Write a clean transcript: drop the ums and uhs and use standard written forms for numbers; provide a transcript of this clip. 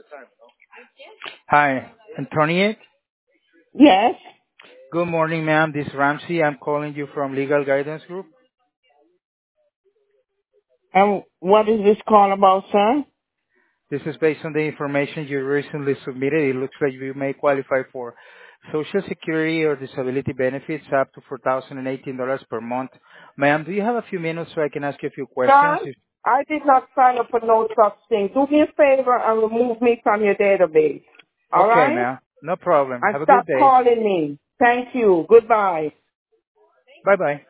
Hi, Antoniette. Yes. Good morning, ma'am. This is Ramsey. I'm calling you from Legal Guidance Group. And what is this call about, sir? This is based on the information you recently submitted. It looks like you may qualify for Social Security or disability benefits up to $4,018 per month. Ma'am, do you have a few minutes so I can ask you a few questions? Son, I did not sign up for no such thing. Do me a favor and remove me from your database. All Okay, right? ma'am. No problem. And Have a good stop day. calling me. Thank you. Goodbye. Bye-bye.